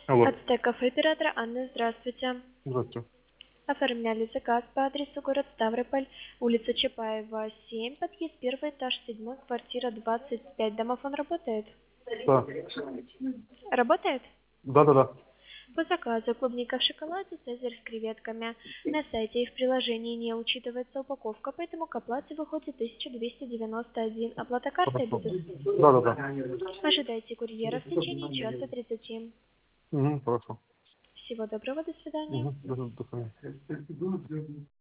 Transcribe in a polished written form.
Алло, От кафе оператора Анны, здравствуйте. здравствуйте. Оформляли заказ по адресу город Ставрополь, улица Чапаева, 7, подъезд 1, этаж 7, квартира 25. Домофон работает? Да. Работает? Да. По заказу клубника в шоколаде, цезарь с креветками. На сайте и в приложении не учитывается упаковка, поэтому к оплате выходит 1291. Оплата картой Хорошо. будет? Да. Ожидайте курьера в течение часа 30. Угу, хорошо. Всего доброго, до свидания. Угу, до свидания.